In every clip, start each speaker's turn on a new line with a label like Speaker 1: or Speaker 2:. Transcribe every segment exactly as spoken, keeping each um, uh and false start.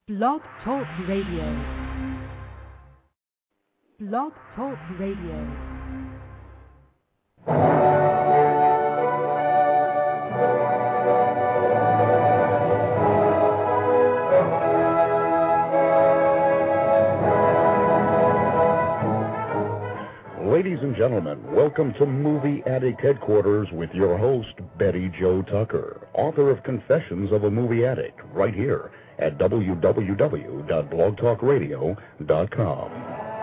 Speaker 1: Blog Talk Radio. Blog Talk Radio.
Speaker 2: Ladies and gentlemen, welcome to Movie Addict Headquarters with your host, Betty Jo Tucker, author of Confessions of a Movie Addict, right here at w w w dot blog talk radio dot com.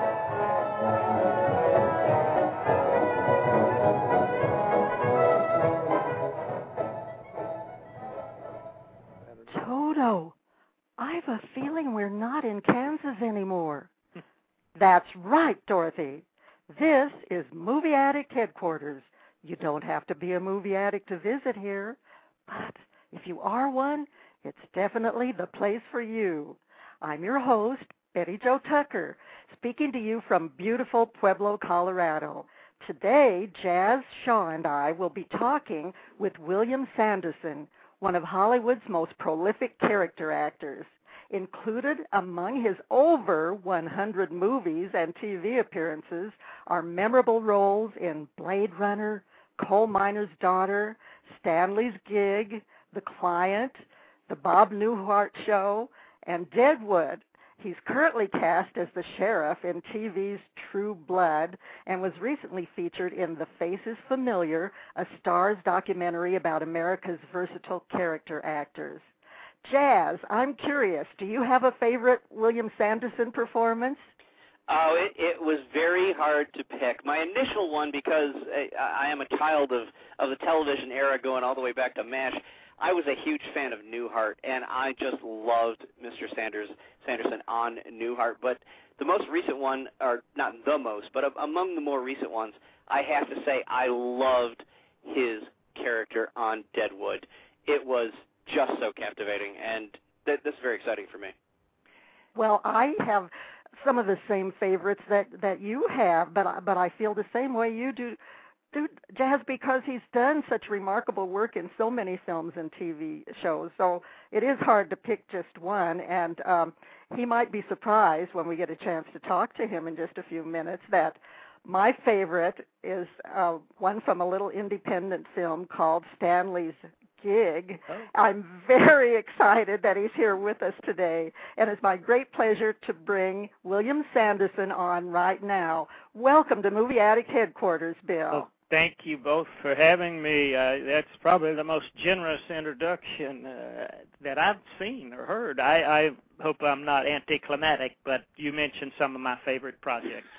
Speaker 3: Toto, I've a feeling we're not in Kansas anymore. That's right, Dorothy. This is Movie Addict Headquarters. You don't have to be a movie addict to visit here, but if you are one, it's definitely the place for you. I'm your host, Betty Jo Tucker, speaking to you from beautiful Pueblo, Colorado. Today, Jazz Shaw and I will be talking with William Sanderson, one of Hollywood's most prolific character actors. Included among his over one hundred movies and T V appearances are memorable roles in Blade Runner, Coal Miner's Daughter, Stanley's Gig, The Client, The Bob Newhart Show, and Deadwood. He's currently cast as the sheriff in T V's True Blood and was recently featured in The Faces Familiar, a Starz documentary about America's versatile character actors. Jazz, I'm curious, do you have a favorite William Sanderson performance?
Speaker 4: Oh, it, it was very hard to pick. My initial one, because I, I am a child of, of the television era going all the way back to MASH, I was a huge fan of Newhart, and I just loved Mister Sanders, Sanderson on Newhart. But the most recent one, or not the most, but among the more recent ones, I have to say I loved his character on Deadwood. It was just so captivating, and th- this is very exciting for me.
Speaker 3: Well, I have some of the same favorites that, that you have, but I, but I feel the same way you do, do, Jazz, because he's done such remarkable work in so many films and T V shows. So it is hard to pick just one, and um, he might be surprised when we get a chance to talk to him in just a few minutes that my favorite is uh, one from a little independent film called Stanley's Gig. Oh. I'm very excited that he's here with us today, and it's my great pleasure to bring William Sanderson on right now. Welcome to Movie Addict Headquarters, Bill.
Speaker 5: Well, thank you both for having me. Uh, that's probably the most generous introduction uh, that I've seen or heard. I, I hope I'm not anticlimactic, but you mentioned some of my favorite projects.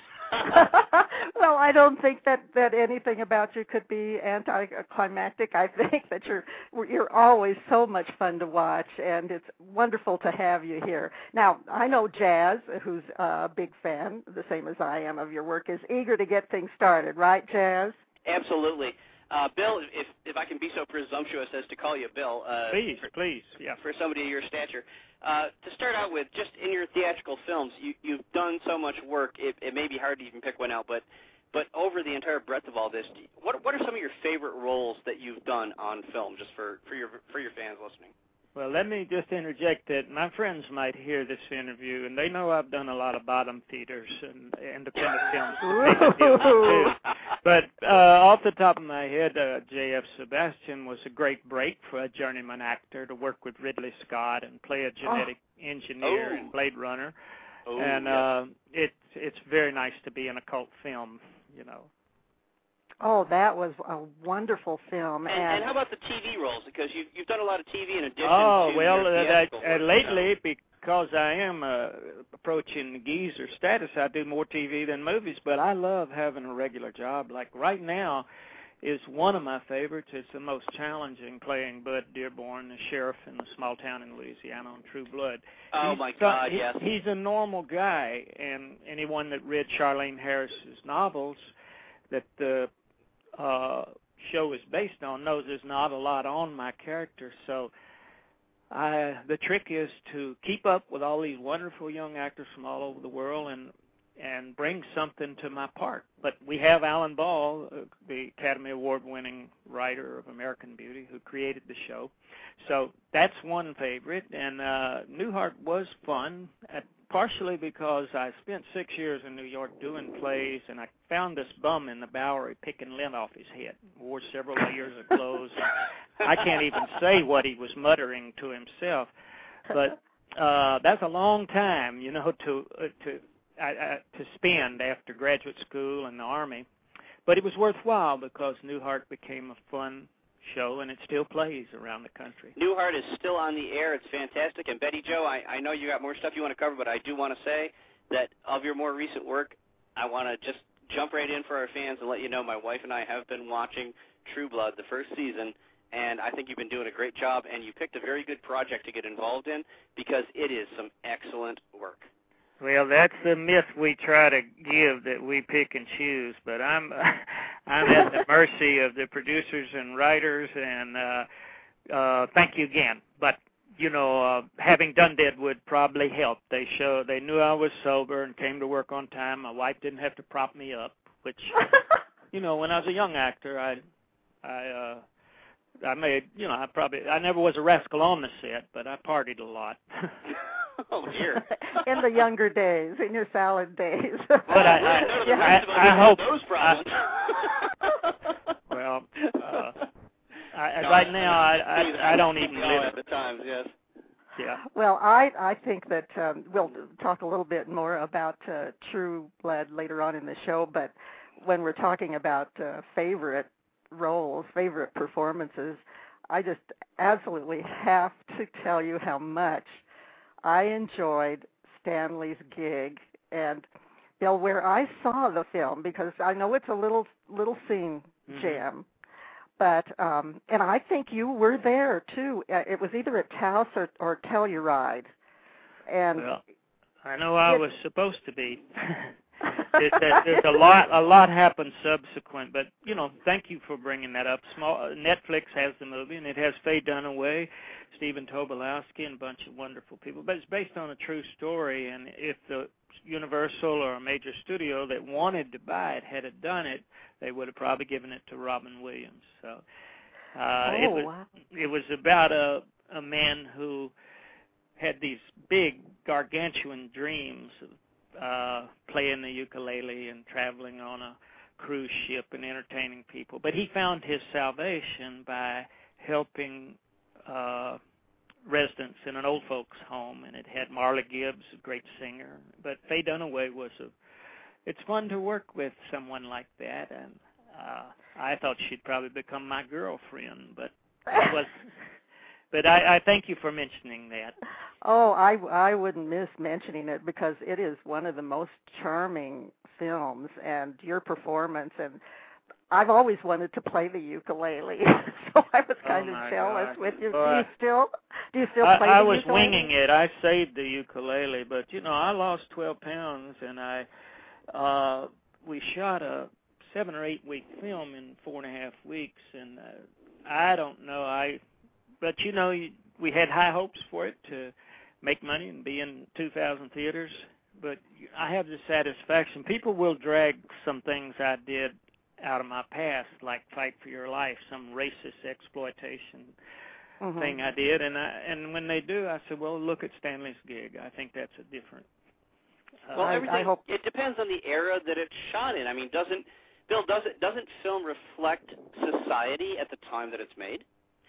Speaker 3: Well, I don't think that, that anything about you could be anticlimactic. I think that you're you're always so much fun to watch, and it's wonderful to have you here. Now, I know Jazz, who's a big fan, the same as I am, of your work, is eager to get things started, right, Jazz?
Speaker 4: Absolutely. Uh, Bill, if if I can be so presumptuous as to call you Bill. Uh,
Speaker 5: please,
Speaker 4: for,
Speaker 5: please, yeah.
Speaker 4: For somebody of your stature. Uh, to start out with, just in your theatrical films, you, you've done so much work, it, it may be hard to even pick one out, but but over the entire breadth of all this, what what are some of your favorite roles that you've done on film, just for, for your for your fans listening?
Speaker 5: Well, let me just interject that my friends might hear this interview, and they know I've done a lot of bottom feeders and independent films. Too. But uh, off the top of my head, uh, J F. Sebastian was a great break for a journeyman actor to work with Ridley Scott and play a genetic oh. engineer
Speaker 4: oh.
Speaker 5: in Blade Runner.
Speaker 4: Oh,
Speaker 5: and
Speaker 4: yes.
Speaker 5: uh, it, it's very nice to be in a cult film, you know.
Speaker 3: Oh, that was a wonderful film.
Speaker 4: And,
Speaker 3: and,
Speaker 4: and how about the T V roles? Because you've, you've done a lot of T V in addition
Speaker 5: oh,
Speaker 4: to
Speaker 5: well,
Speaker 4: your
Speaker 5: uh,
Speaker 4: theatrical
Speaker 5: that, uh,
Speaker 4: work.
Speaker 5: lately, because I am uh, approaching geezer status, I do more T V than movies, but I love having a regular job. Like right now is one of my favorites. It's the most challenging, playing Bud Dearborn, the sheriff in the small town in Louisiana on True Blood.
Speaker 4: Oh,
Speaker 5: he's
Speaker 4: my
Speaker 5: so,
Speaker 4: God,
Speaker 5: he,
Speaker 4: yes.
Speaker 5: He's a normal guy, and anyone that read Charlene Harris's novels that the uh, show is based on knows there's not a lot on my character. So I, the trick is to keep up with all these wonderful young actors from all over the world and and bring something to my part. But we have Alan Ball, uh, the Academy Award-winning writer of American Beauty, who created the show. So that's one favorite. And uh, Newhart was fun, at, partially because I spent six years in New York doing plays, and I found this bum in the Bowery picking lint off his head, wore several layers of clothes. I can't even say what he was muttering to himself. But uh, that's a long time, you know, to uh, to I, I, to spend after graduate school and the Army. But it was worthwhile because Newhart became a fun show, and it still plays around the country.
Speaker 4: Newhart is still on the air. It's fantastic. And Betty Jo, I, I know you got more stuff you want to cover, but I do want to say that of your more recent work, I want to just jump right in for our fans and let you know my wife and I have been watching True Blood, the first season, and I think you've been doing a great job, and you picked a very good project to get involved in because it is some excellent work.
Speaker 5: Well, that's the myth we try to give, that we pick and choose. But I'm, uh, I'm at the mercy of the producers and writers, and uh, uh, thank you again. But you know, uh, having done Deadwood probably helped. They show they knew I was sober and came to work on time. My wife didn't have to prop me up, which, you know, when I was a young actor, I, I, uh, I made, you know, I probably I never was a rascal on the set, but I partied a lot.
Speaker 4: Oh, dear.
Speaker 3: In the younger days, in your salad days.
Speaker 5: But I, I, I, I, I hope
Speaker 4: those problems.
Speaker 5: I, well, uh, I, no, right now I, I, I don't even live
Speaker 4: at the times. Yes.
Speaker 5: Yeah.
Speaker 3: Well, I I think that um, we'll talk a little bit more about uh, True Blood later on in the show. But when we're talking about uh, favorite roles, favorite performances, I just absolutely have to tell you how much I enjoyed Stanley's gig. And Bill, where I saw the film, because I know it's a little little scene
Speaker 5: mm-hmm.
Speaker 3: jam, but um, and I think you were there too. It was either at Taos or, or Telluride. And
Speaker 5: well, I know I it, was supposed to be. it, it, there's a lot a lot happened subsequent, but you know, thank you for bringing that up. Small Netflix has the movie, and it has Faye Dunaway, Stephen Tobolowsky, and a bunch of wonderful people. But it's based on a true story, and if the Universal or a major studio that wanted to buy it had it done it, they would have probably given it to Robin Williams. So uh,
Speaker 3: oh,
Speaker 5: it was
Speaker 3: wow.
Speaker 5: it was about a a man who had these big gargantuan dreams of uh, playing the ukulele and traveling on a cruise ship and entertaining people. But he found his salvation by helping uh, residents in an old folks home, and it had Marla Gibbs, a great singer. But Faye Dunaway was a, it's fun to work with someone like that, and uh, I thought she'd probably become my girlfriend, but it was, but I, I thank you for mentioning that.
Speaker 3: Oh, I, I wouldn't miss mentioning it because it is one of the most charming films, and your performance, and I've always wanted to play the ukulele, so I was kind
Speaker 5: oh
Speaker 3: of jealous
Speaker 5: God.
Speaker 3: with you.
Speaker 5: Boy,
Speaker 3: do you still do you still
Speaker 5: I,
Speaker 3: play
Speaker 5: I
Speaker 3: the
Speaker 5: was
Speaker 3: ukulele?
Speaker 5: winging it. I saved the ukulele, but you know, I lost twelve pounds, and I uh, we shot a seven or eight week film in four and a half weeks, and uh, I don't know. I, but you know, we had high hopes for it to make money and be in two thousand theaters. But I have the satisfaction. People will drag some things I did out of my past, like Fight for Your Life, some racist exploitation mm-hmm. thing I did, and I, and when they do, I said, well, look at Stanley's gig. I think that's a different. Uh,
Speaker 4: well, everything.
Speaker 3: I hope
Speaker 4: it depends on the era that it's shot in. I mean, doesn't Bill? Does it doesn't film reflect society at the time that it's made?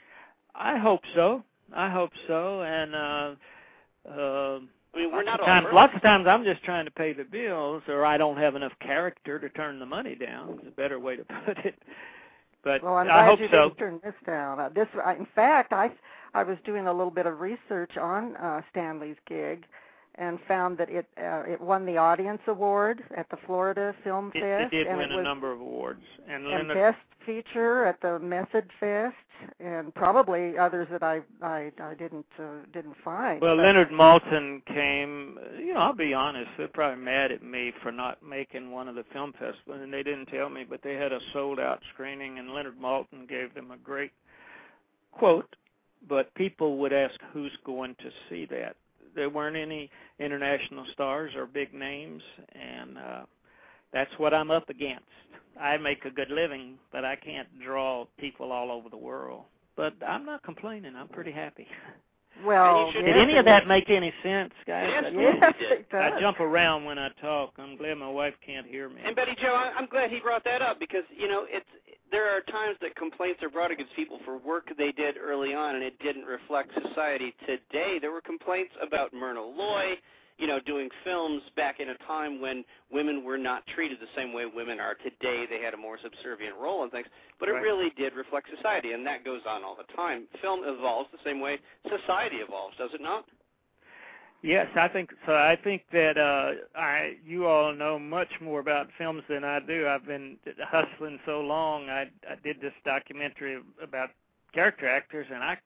Speaker 5: I hope so. I hope so, and. Uh, uh,
Speaker 4: I mean, we're
Speaker 5: lots
Speaker 4: not
Speaker 5: of
Speaker 4: all
Speaker 5: times,
Speaker 4: perfect.
Speaker 5: lots of times I'm just trying to pay the bills, or I don't have enough character to turn the money down. It's a better way to put it. But
Speaker 3: well, I'm
Speaker 5: I
Speaker 3: glad
Speaker 5: hope
Speaker 3: you
Speaker 5: so.
Speaker 3: didn't turn this down. Uh, this, I, in fact, I I was doing a little bit of research on uh, Stanley's gig, and found that it uh, it won the Audience Award at the Florida Film
Speaker 5: It,
Speaker 3: Fest.
Speaker 5: it did
Speaker 3: and
Speaker 5: win
Speaker 3: it was,
Speaker 5: a number of awards, and,
Speaker 3: and
Speaker 5: Leonard,
Speaker 3: Best Feature at the Method Fest, and probably others that I I, I didn't uh, didn't find.
Speaker 5: well,
Speaker 3: but,
Speaker 5: Leonard Maltin came. You know, I'll be honest, they're probably mad at me for not making one of the film festivals, and they didn't tell me, but they had a sold-out screening, and Leonard Maltin gave them a great quote. But people would ask, who's going to see that? There weren't any international stars or big names, and uh, that's what I'm up against. I make a good living, but I can't draw people all over the world. But I'm not complaining. I'm pretty happy.
Speaker 3: Well,
Speaker 5: did
Speaker 3: yes,
Speaker 5: any of that make any sense, guys?
Speaker 4: Yes,
Speaker 3: yes, it does.
Speaker 5: I jump around when I talk. I'm glad my wife can't hear me.
Speaker 4: And Betty Jo, I- I'm glad he brought that up because, you know, it's there are times that complaints are brought against people for work they did early on and it didn't reflect society. Today, there were complaints about Myrna Loy, you know, doing films back in a time when women were not treated the same way women are today. They had a more subservient role and things, but it
Speaker 5: Right.
Speaker 4: really did reflect society, and that goes on all the time. Film evolves the same way society evolves, does it not?
Speaker 5: Yes, I think so. I think that uh, I, you all know much more about films than I do. I've been hustling so long. I, I did this documentary about character actors, and I,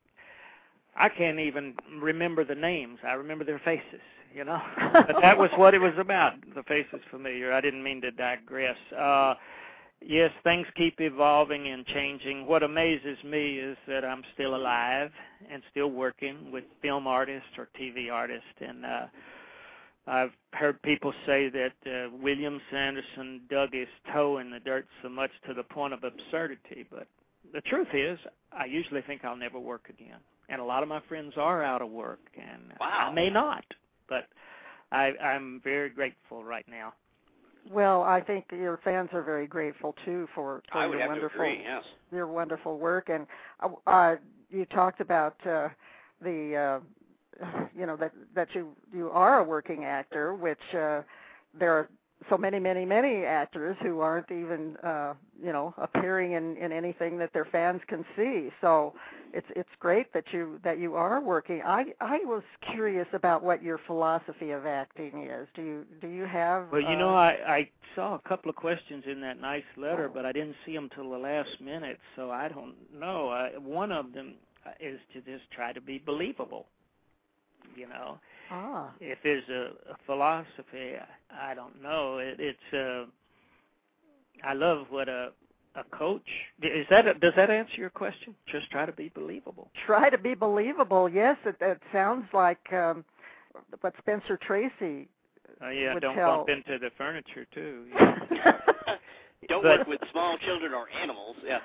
Speaker 5: I can't even remember the names. I remember their faces, you know. But that was what it was about. The faces familiar. I didn't mean to digress. Uh, yes, things keep evolving and changing. What amazes me is that I'm still alive and still working with film artists or T V artists. And uh, I've heard people say that uh, William Sanderson dug his toe in the dirt so much to the point of absurdity. But the truth is, I usually think I'll never work again. And a lot of my friends are out of work, and
Speaker 4: Wow.
Speaker 5: I may not. But I, I'm very grateful right now.
Speaker 3: Well, I think your fans are very grateful too for, for
Speaker 4: I would
Speaker 3: your
Speaker 4: have
Speaker 3: wonderful
Speaker 4: to agree, yes.
Speaker 3: your wonderful work. And uh, uh, you talked about uh, the uh, you know that that you you are a working actor, which uh, there are so many many many actors who aren't even uh, you know appearing in, in anything that their fans can see. So it's it's great that you that you are working. I I was curious about what your philosophy of acting is. Do you do you have?
Speaker 5: Well, you
Speaker 3: uh,
Speaker 5: know, I, I saw a couple of questions in that nice letter, but I didn't see them till the last minute, so I don't know. I, one of them is to just try to be believable. You know,
Speaker 3: Ah.
Speaker 5: if there's a, a philosophy, I, I don't know. It, it's uh, I love what a a coach is. That a, does that answer your question? Just try to be believable.
Speaker 3: Try to be believable. Yes, it, it sounds like um, what Spencer Tracy
Speaker 5: Uh, yeah,
Speaker 3: would
Speaker 5: don't
Speaker 3: tell.
Speaker 5: bump into the furniture too.
Speaker 4: Don't
Speaker 5: But-
Speaker 4: work with small children or animals. Yeah.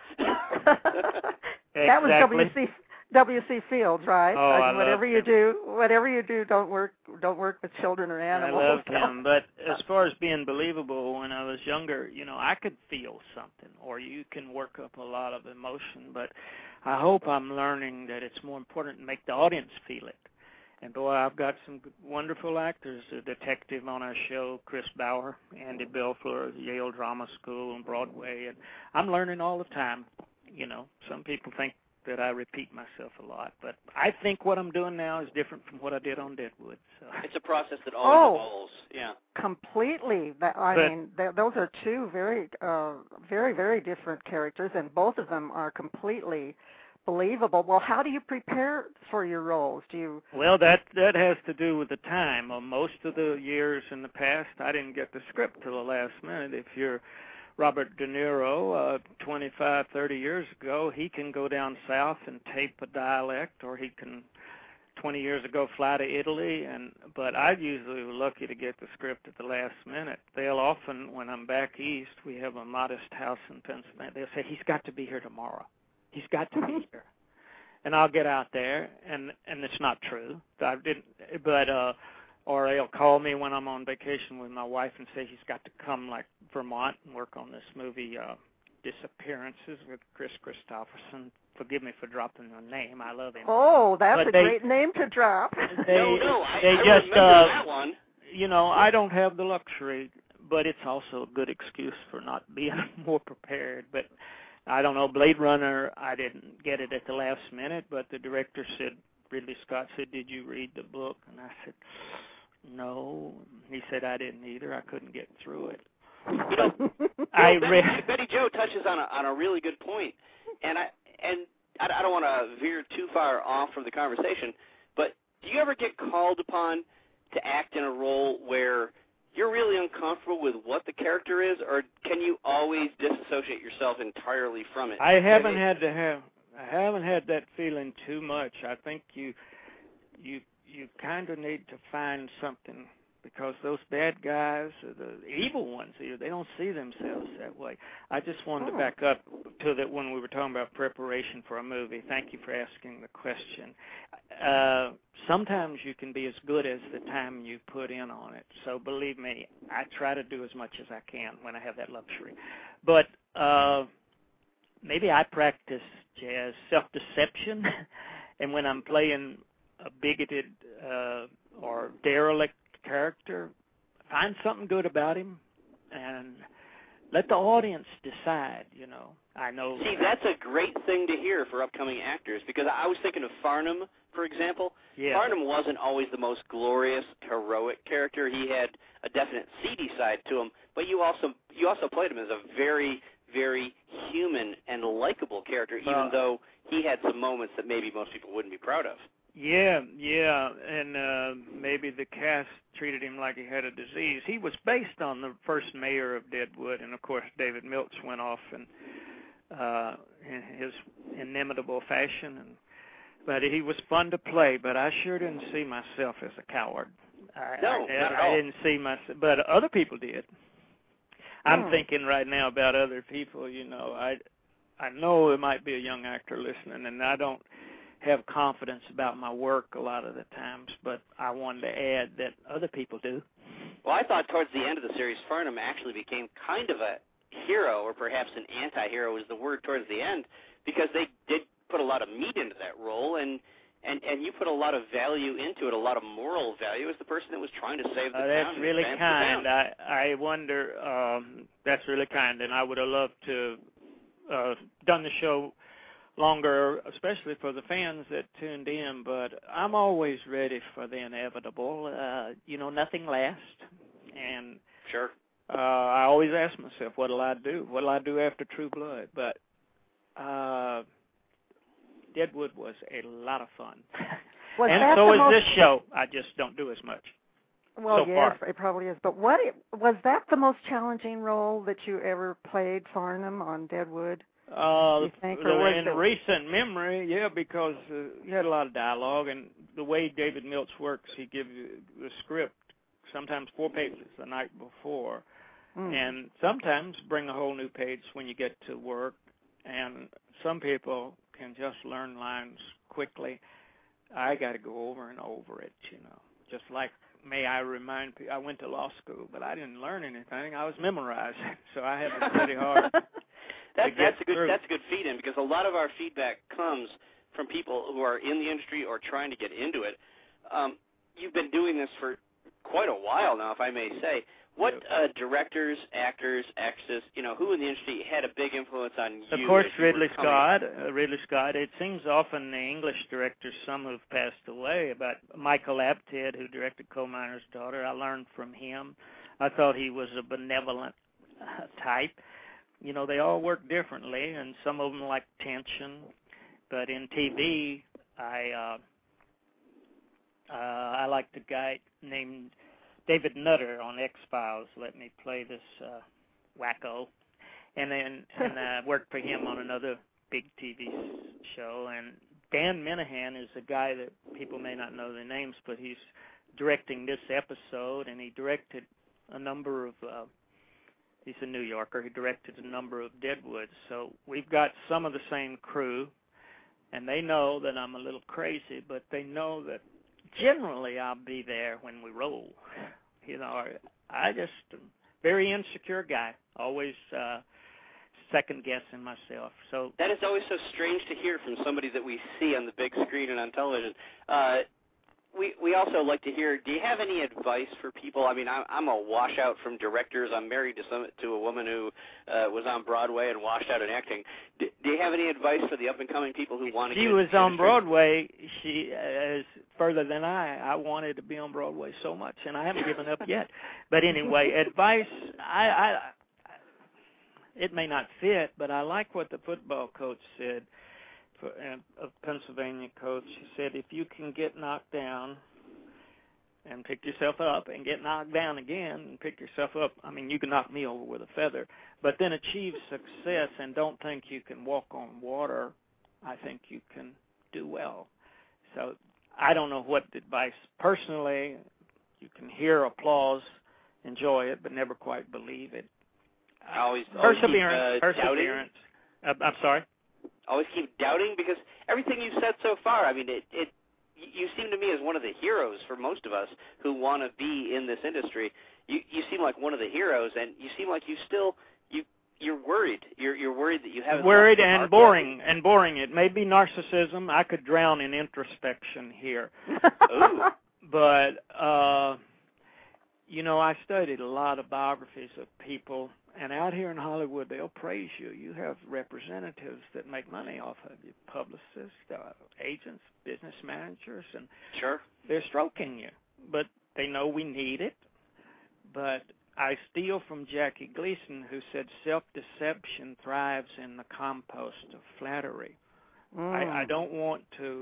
Speaker 3: That was
Speaker 5: Exactly.
Speaker 3: W C W C Fields, right?
Speaker 5: Oh, I
Speaker 3: whatever
Speaker 5: love
Speaker 3: you
Speaker 5: him.
Speaker 3: do, whatever you do, don't work don't work with children or
Speaker 5: I
Speaker 3: animals.
Speaker 5: loved him, but as far as being believable, when I was younger, you know, I could feel something, or you can work up a lot of emotion, but I hope I'm learning that it's more important to make the audience feel it. And boy, I've got some good- wonderful actors, a detective on our show, Chris Bauer, Andy Belfleur, Yale Drama School and Broadway, and I'm learning all the time. You know, some people think that I repeat myself a lot, but I think what I'm doing now is different from what I did on Deadwood. So
Speaker 4: It's a process that always
Speaker 3: Oh.
Speaker 4: evolves. Yeah.
Speaker 3: Completely. That, I
Speaker 5: But-
Speaker 3: mean, th- those are two very, uh, very, very different characters, and both of them are completely believable. Well, how do you prepare for your roles? Do you?
Speaker 5: Well, that that has to do with the time. Uh, most of the years in the past, I didn't get the script till the last minute. If you're Robert De Niro, uh, twenty-five, thirty years ago, he can go down south and tape a dialect, or he can, twenty years ago, fly to Italy. And but I usually was lucky to get the script at the last minute. They'll often, when I'm back east, we have a modest house in Pennsylvania. They'll say, he's got to be here tomorrow. He's got to be here. And I'll get out there, and, and it's not true. I didn't, but uh, or they'll call me when I'm on vacation with my wife and say he's got to come, like Vermont, and work on this movie, uh, Disappearances, with Chris Christopherson. Forgive me for dropping the name. I love him.
Speaker 3: Oh, that's
Speaker 5: But
Speaker 3: a
Speaker 5: they-
Speaker 3: great name to drop.
Speaker 5: They,
Speaker 4: no, no, I,
Speaker 5: they
Speaker 4: I
Speaker 5: just,
Speaker 4: remember
Speaker 5: uh,
Speaker 4: that one.
Speaker 5: you know, I don't have the luxury, but it's also a good excuse for not being more prepared. But I don't know, Blade Runner, I didn't get it at the last minute, but the director said, Ridley Scott said, did you read the book? And I said, no. He said, I didn't either. I couldn't get through it.
Speaker 4: You know,
Speaker 5: I
Speaker 4: you know,
Speaker 5: read.
Speaker 4: Betty, Betty Jo touches on a on a really good point, and I and I, I don't want to veer too far off from the conversation, but do you ever get called upon to act in a role where you're really uncomfortable with what the character is, or can you always disassociate yourself entirely from it?
Speaker 5: I haven't had to have. I haven't had that feeling too much. I think you, you, you kind of need to find something, because those bad guys, the evil ones here, they don't see themselves that way. I just wanted
Speaker 3: oh.
Speaker 5: to back up to that when we were talking about preparation for a movie. Thank you for asking the question. Uh, sometimes you can be as good as the time you put in on it. So believe me, I try to do as much as I can when I have that luxury. But uh, maybe I practice jazz self-deception, and when I'm playing a bigoted uh, or derelict character, find something good about him, and let the audience decide, you know. I know.
Speaker 4: See, that's a great thing to hear for upcoming actors, because I was thinking of Farnham, for example.
Speaker 5: Yeah.
Speaker 4: Farnham wasn't always the most glorious, heroic character. He had a definite seedy side to him, but you also you also played him as a very, very human and likable character, even
Speaker 5: uh,
Speaker 4: though he had some moments that maybe most people wouldn't be proud of.
Speaker 5: Yeah, yeah, and uh, maybe the cast treated him like he had a disease. He was based on the first mayor of Deadwood, and of course David Milch went off and uh, in his inimitable fashion, and but he was fun to play. But I sure didn't see myself as a coward. I,
Speaker 4: no,
Speaker 5: I,
Speaker 4: not at
Speaker 5: I
Speaker 4: all.
Speaker 5: didn't see myself, but other people did. I'm
Speaker 3: Hmm.
Speaker 5: thinking right now about other people. You know, I I know there might be a young actor listening, and I don't have confidence about my work a lot of the times, but I wanted to add that other people do.
Speaker 4: Well, I thought towards the end of the series, Farnham actually became kind of a hero, or perhaps an anti-hero is the word towards the end, because they did put a lot of meat into that role, and, and, and you put a lot of value into it, a lot of moral value as the person that was trying to save the
Speaker 5: Uh,
Speaker 4: town.
Speaker 5: that's
Speaker 4: and
Speaker 5: really
Speaker 4: advance the
Speaker 5: kind.
Speaker 4: town.
Speaker 5: I, I wonder, um, that's really kind, and I would have loved to uh, done the show longer, especially for the fans that tuned in, but I'm always ready for the inevitable. Uh, you know, nothing lasts, and
Speaker 4: Sure.
Speaker 5: uh, I always ask myself, what'll I do? What'll I do after True Blood? But uh, Deadwood was a lot of fun.
Speaker 3: Was
Speaker 5: and
Speaker 3: that
Speaker 5: so
Speaker 3: the
Speaker 5: is
Speaker 3: most,
Speaker 5: this show. I just don't do as much.
Speaker 3: Well,
Speaker 5: so
Speaker 3: yes,
Speaker 5: far.
Speaker 3: it probably is. But what it, was that the most challenging role that you ever played, Farnham, on Deadwood?
Speaker 5: Uh,
Speaker 3: You think,
Speaker 5: the,
Speaker 3: or was
Speaker 5: in
Speaker 3: it-
Speaker 5: recent memory, yeah, because uh, you had a lot of dialogue, and the way David Milch works, he gives you the script sometimes four pages the night before,
Speaker 3: Mm.
Speaker 5: and sometimes bring a whole new page when you get to work, and some people can just learn lines quickly. I got to go over and over it, you know, just like, may I remind people, I went to law school, but I didn't learn anything. I was memorizing, so I had to study hard.
Speaker 4: That, that's a good
Speaker 5: through.
Speaker 4: that's a good feed in, because a lot of our feedback comes from people who are in the industry or trying to get into it. Um, you've been doing this for quite a while now, if I may say. What
Speaker 5: Yep.
Speaker 4: uh, directors, actors, actresses, you know, who in the industry had a big influence on you?
Speaker 5: Of course,
Speaker 4: as you were
Speaker 5: Ridley
Speaker 4: coming?
Speaker 5: Scott. Uh, Ridley Scott. It seems often the English directors, some have passed away, but Michael Apted, who directed Coal Miner's Daughter, I learned from him. I thought he was a benevolent uh, type. You know, they all work differently, and some of them like tension. But in T V, I uh, uh, I liked a guy named David Nutter on X-Files. Let me play this uh, wacko. And then and I worked for him on another big T V show. And Dan Minahan is a guy that people may not know their names, but he's directing this episode, and he directed a number of, uh, he's a New Yorker, he directed a number of Deadwoods. So we've got some of the same crew, and they know that I'm a little crazy, but they know that generally I'll be there when we roll. You know, I just, very insecure guy, always uh, second-guessing myself. So
Speaker 4: That is always so strange to hear from somebody that we see on the big screen and on television. Uh, we we also like to hear, do you have any advice for people? I mean, I'm, I'm a washout from directors. I'm married to some to a woman who uh, was on Broadway and washed out in acting. Do, do you have any advice for the up-and-coming people who want to
Speaker 5: she
Speaker 4: get
Speaker 5: was
Speaker 4: into the
Speaker 5: on
Speaker 4: industry?
Speaker 5: Broadway. She uh, is further than I. I wanted to be on Broadway so much, and I haven't given up yet. But anyway, advice, I, I, it may not fit, but I like what the football coach said, for, uh, a Pennsylvania coach. He said, if you can get knocked down and pick yourself up and get knocked down again and pick yourself up, I mean, you can knock me over with a feather, but then achieve success and don't think you can walk on water, I think you can do well. So I don't know what advice. Personally, you can hear applause, enjoy it, but never quite believe it.
Speaker 4: Always, always
Speaker 5: perseverance.
Speaker 4: Keep, uh,
Speaker 5: perseverance. Uh, I'm sorry?
Speaker 4: Always keep doubting, because everything you've said so far, I mean, it, it you seem to me as one of the heroes for most of us who want to be in this industry. You you seem like one of the heroes, and you seem like you still you you're worried. You're you're worried that you haven't
Speaker 5: worried and boring and boring. It may be narcissism. I could drown in introspection here.
Speaker 4: Ooh.
Speaker 5: But uh, you know, I studied a lot of biographies of people, and out here in Hollywood, they'll praise you. You have representatives that make money off of you, publicists, uh, agents, business managers, and
Speaker 4: sure,
Speaker 5: they're stroking you. But they know we need it. But I steal from Jackie Gleason, who said self-deception thrives in the compost of flattery.
Speaker 3: Mm.
Speaker 5: I, I don't want to,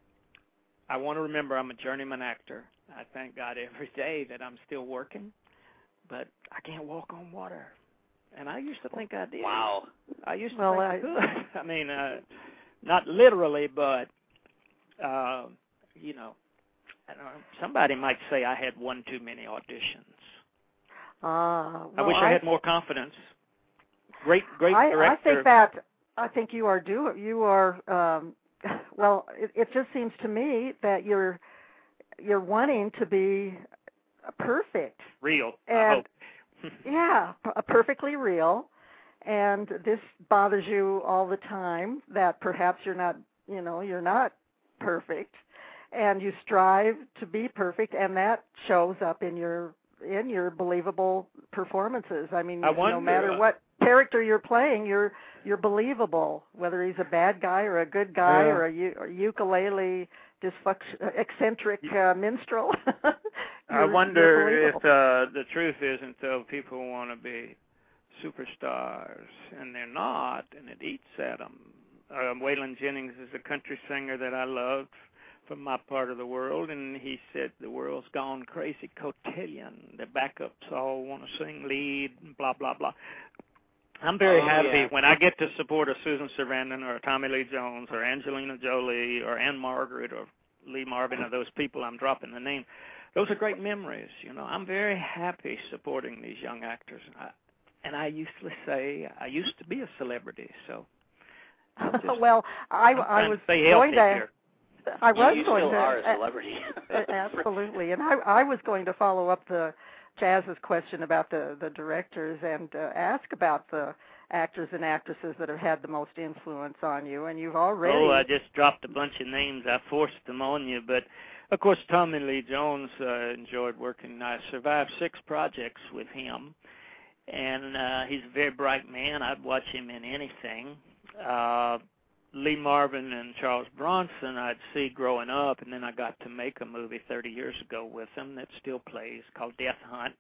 Speaker 5: I want to remember I'm a journeyman actor. I thank God every day that I'm still working, but I can't walk on water. And I used to think I did.
Speaker 4: Wow.
Speaker 5: I used to
Speaker 3: well,
Speaker 5: think
Speaker 3: I,
Speaker 5: I could. I mean, uh, not literally, but, uh, you know, I don't know, somebody might say I had one too many auditions.
Speaker 3: Uh, well,
Speaker 5: I wish I, I had more confidence. Great, great
Speaker 3: I,
Speaker 5: director.
Speaker 3: I think that I think you are do you are. Um, well, it, it just seems to me that you're you're wanting to be perfect,
Speaker 5: real.
Speaker 3: and
Speaker 5: I hope.
Speaker 3: yeah, p- perfectly real. And this bothers you all the time. That perhaps you're not, you know, you're not perfect, and you strive to be perfect, and that shows up in your. in your believable performances. I mean,
Speaker 5: I wonder,
Speaker 3: no matter what character you're playing, you're you're believable. Whether he's a bad guy or a good guy
Speaker 5: uh,
Speaker 3: or a, u- or ukulele dysfunction, eccentric uh, minstrel.
Speaker 5: I wonder if uh, the truth isn't though people want to be superstars and they're not, and it eats at them. Uh, Waylon Jennings is a country singer that I loved from my part of the world, and he said the world's gone crazy cotillion. The backups all want to sing lead, and blah, blah, blah. I'm very
Speaker 4: oh,
Speaker 5: happy
Speaker 4: yeah.
Speaker 5: when I get to support a Susan Sarandon or a Tommy Lee Jones or Angelina Jolie or Anne Margaret or Lee Marvin or those people I'm dropping the name. Those are great memories, you know. I'm very happy supporting these young actors. I, and I usually say I used to be a celebrity, so. Just,
Speaker 3: well, I, I was going to...
Speaker 5: Here.
Speaker 3: I was
Speaker 4: you
Speaker 3: going
Speaker 4: still
Speaker 3: to,
Speaker 4: are a celebrity.
Speaker 3: Absolutely, and I, I was going to follow up the Jazz's question about the, the directors and uh, ask about the actors and actresses that have had the most influence on you, and you've already...
Speaker 5: Oh, I just dropped a bunch of names. I forced them on you, but, of course, Tommy Lee Jones uh, enjoyed working. I survived six projects with him, and uh, he's a very bright man. I'd watch him in anything. Uh Lee Marvin and Charles Bronson I'd see growing up, and then I got to make a movie thirty years ago with them that still plays called Death Hunt.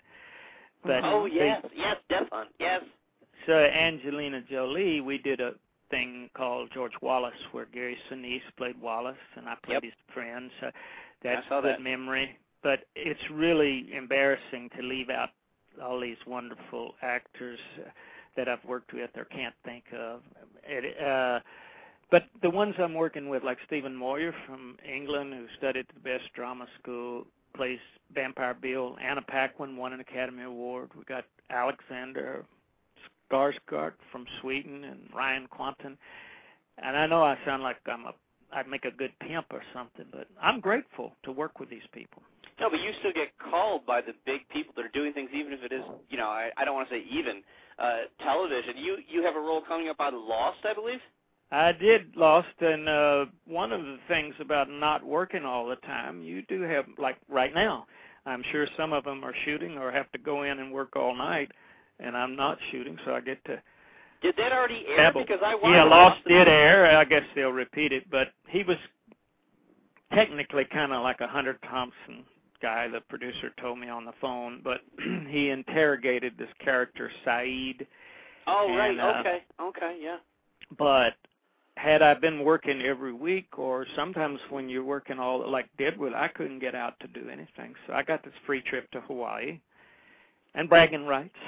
Speaker 5: But
Speaker 4: oh, yes,
Speaker 5: they,
Speaker 4: yes, Death Hunt, yes.
Speaker 5: So Angelina Jolie, we did a thing called George Wallace where Gary Sinise played Wallace, and I played
Speaker 4: yep.
Speaker 5: his friend. So that's
Speaker 4: I saw
Speaker 5: a good
Speaker 4: that.
Speaker 5: memory. But it's really embarrassing to leave out all these wonderful actors that I've worked with or can't think of. It, uh, But the ones I'm working with, like Stephen Moyer from England, who studied at the best drama school, plays Vampire Bill. Anna Paquin won an Academy Award. We got Alexander Skarsgård from Sweden and Ryan Quanten. And I know I sound like I'm a, I'd make a good pimp or something, but I'm grateful to work with these people.
Speaker 4: No, but you still get called by the big people that are doing things, even if it is, you know, I, I don't want to say even, uh, television. You you have a role coming up on Lost, I believe?
Speaker 5: I did Lost, and uh, one of the things about not working all the time, you do have, like right now, I'm sure some of them are shooting or have to go in and work all night, and I'm not shooting, so I get to...
Speaker 4: Did that already air?
Speaker 5: Dabble.
Speaker 4: Because I watched
Speaker 5: Yeah, Lost
Speaker 4: it.
Speaker 5: did air. I guess they'll repeat it, but he was technically kind of like a Hunter Thompson guy, the producer told me on the phone, but he interrogated this character, Saeed.
Speaker 4: Oh,
Speaker 5: and,
Speaker 4: right,
Speaker 5: uh,
Speaker 4: okay, okay, yeah.
Speaker 5: But... had I been working every week, or sometimes when you're working all like Deadwood, I couldn't get out to do anything. So I got this free trip to Hawaii and bragging rights.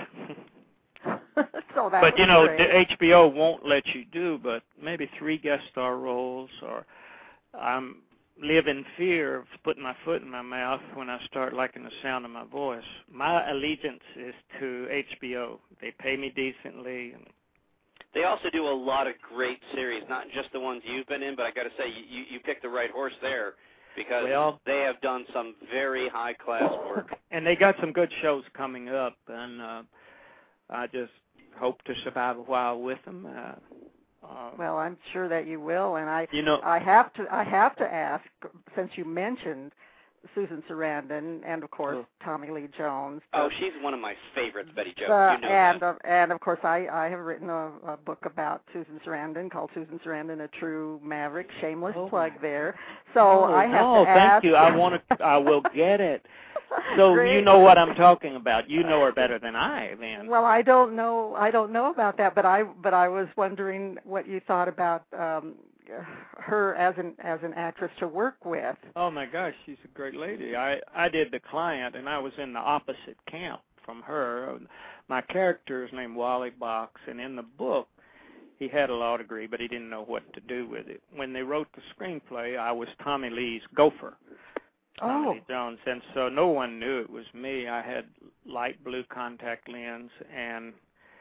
Speaker 3: so that
Speaker 5: but, you know,
Speaker 3: great.
Speaker 5: the H B O won't let you do but maybe three guest star roles, or I'm live in fear of putting my foot in my mouth when I start liking the sound of my voice. My allegiance is to H B O. They pay me decently.
Speaker 4: They also do a lot of great series, not just the ones you've been in, but I got to say, you, you picked the right horse there because
Speaker 5: well,
Speaker 4: they have done some very high-class work.
Speaker 5: And they got some good shows coming up, and uh, I just hope to survive a while with them. Uh, uh,
Speaker 3: well, I'm sure that you will, and I,
Speaker 5: you know,
Speaker 3: I have to, I have to ask, since you mentioned Susan Sarandon and of course
Speaker 5: oh.
Speaker 3: Tommy Lee Jones.
Speaker 4: Oh, she's one of my favorites, Betty Jo.
Speaker 3: Uh,
Speaker 4: you know
Speaker 3: and
Speaker 4: that.
Speaker 3: Uh, and of course, I, I have written a, a book about Susan Sarandon called Susan Sarandon, a True Maverick. Shameless
Speaker 5: oh.
Speaker 3: plug there. So
Speaker 5: oh,
Speaker 3: I have
Speaker 5: no,
Speaker 3: to ask.
Speaker 5: thank you. I want to. I will get it. So
Speaker 3: Great.
Speaker 5: You know what I'm talking about. You know her better than I, then.
Speaker 3: Well, I don't know. I don't know about that, but I but I was wondering what you thought about um, her as an as an actress to work with.
Speaker 5: Oh my gosh, she's a great lady. I I did The Client, and I was in the opposite camp from her. My character is named Wally Box, and in the book, he had a law degree, but he didn't know what to do with it. When they wrote the screenplay, I was Tommy Lee's gopher. Tommy
Speaker 3: Oh.
Speaker 5: Lee Jones, and so no one knew it was me. I had light blue contact lens and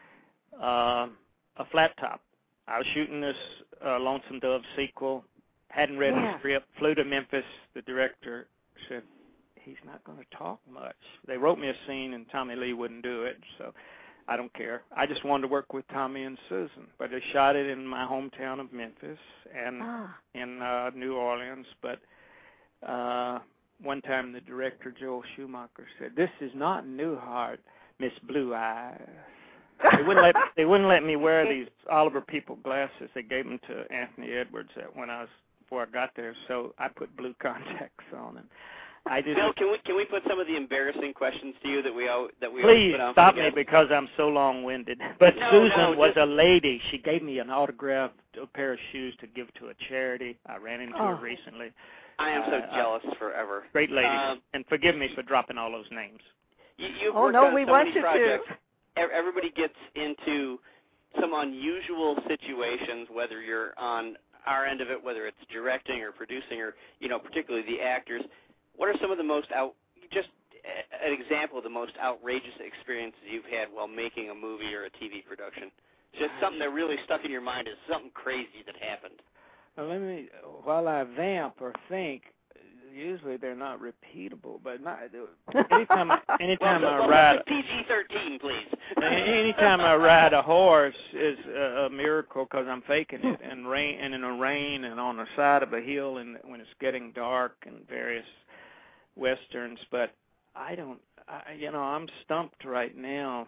Speaker 5: uh, a flat top. I was shooting this uh, Lonesome Dove sequel, hadn't read
Speaker 3: Yeah.
Speaker 5: the script, flew to Memphis. The director said, he's not going to talk much. They wrote me a scene, and Tommy Lee wouldn't do it, so I don't care. I just wanted to work with Tommy and Susan, but they shot it in my hometown of Memphis and
Speaker 3: Ah.
Speaker 5: in uh, New Orleans, but uh, one time the director, Joel Schumacher, said, this is not Newhart, Miss Blue Eyes. They wouldn't let they wouldn't let me wear these Oliver People glasses. They gave them to Anthony Edwards when I was before I got there, so I put blue contacts on them. I just
Speaker 4: Bill, can we can we put some of the embarrassing questions to you that we all that we
Speaker 5: please
Speaker 4: always put on
Speaker 5: stop
Speaker 4: for
Speaker 5: me
Speaker 4: guests?
Speaker 5: because I'm so long-winded. But
Speaker 4: No,
Speaker 5: Susan
Speaker 4: no,
Speaker 5: was
Speaker 4: just...
Speaker 5: a lady. She gave me an autographed a pair of shoes to give to a charity. I ran into
Speaker 3: Oh.
Speaker 5: her recently.
Speaker 4: I am so
Speaker 5: Uh,
Speaker 4: jealous forever.
Speaker 5: Great lady,
Speaker 4: Um,
Speaker 5: and forgive me for dropping all those names.
Speaker 4: You, you've
Speaker 3: Oh
Speaker 4: worked
Speaker 3: no,
Speaker 4: on
Speaker 3: we
Speaker 4: so
Speaker 3: want
Speaker 4: many
Speaker 3: you
Speaker 4: projects.
Speaker 3: to.
Speaker 4: Ev- Everybody gets into some unusual situations, whether you're on our end of it, whether it's directing or producing, or you know, particularly the actors. What are some of the most out? Just a- an example of the most outrageous experiences you've had while making a movie or a T V production. Just something that really stuck in your mind as something crazy that happened.
Speaker 5: Now, let me, while I vamp or think, usually they're not repeatable, but not, anytime, anytime
Speaker 4: well,
Speaker 5: I
Speaker 4: well,
Speaker 5: ride,
Speaker 4: P G thirteen, please.
Speaker 5: anytime I ride a horse is a, a miracle because I'm faking it, and rain, and in the rain, and on the side of a hill, and when it's getting dark, and various westerns. But I don't, I, you know, I'm stumped right now.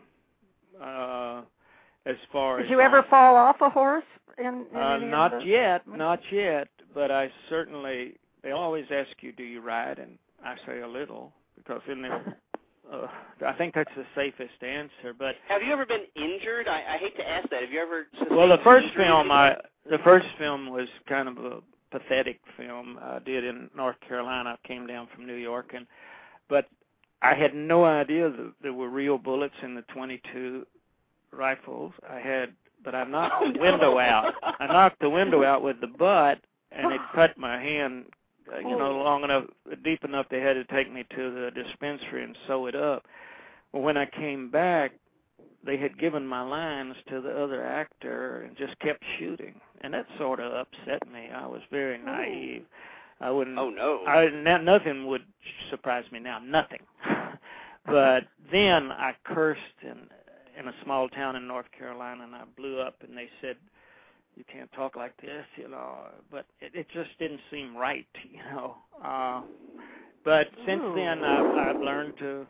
Speaker 5: Uh, as far
Speaker 3: Did
Speaker 5: as
Speaker 3: you ever fall off a horse? In, in
Speaker 5: Uh,
Speaker 3: any
Speaker 5: not
Speaker 3: of the...
Speaker 5: yet, not yet, but I certainly, they always ask you, do you ride? And I say a little, because in there, uh, I think that's the safest answer. But
Speaker 4: Have you ever been injured? I, I hate to ask that. Have you ever...
Speaker 5: well, the first
Speaker 4: injury
Speaker 5: film,
Speaker 4: or
Speaker 5: I the first film was kind of a pathetic film I did in North Carolina. I came down from New York, and but I had no idea that there were real bullets in the twenty-two rifles. I had, but I knocked
Speaker 4: Oh,
Speaker 5: the window
Speaker 4: no.
Speaker 5: out. I knocked the window out with the butt, and it cut my hand, uh, you know, long enough, deep enough they had to take me to the dispensary and sew it up. Well, when I came back, they had given my lines to the other actor and just kept shooting, and that sort of upset me. I was very naive. I wouldn't.
Speaker 4: Oh, no.
Speaker 5: I, n- nothing would surprise me now. Nothing. But then I cursed in in a small town in North Carolina, and I blew up, and they said, you can't talk like this, you know. But it, it just didn't seem right, you know. Uh, but since
Speaker 3: Ooh.
Speaker 5: then, I've, I've learned to.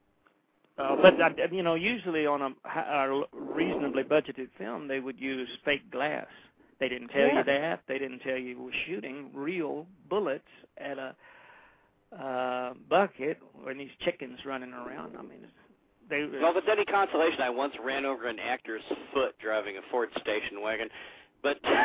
Speaker 5: Uh, but I, you know, usually on a, a reasonably budgeted film, they would use fake glass. They didn't tell
Speaker 3: Yeah.
Speaker 5: you that. They didn't tell you you were shooting real bullets at a uh, bucket when these chickens running around. I mean, they.
Speaker 4: Well, if it's any consolation, I once ran over an actor's foot driving a Ford station wagon. But uh,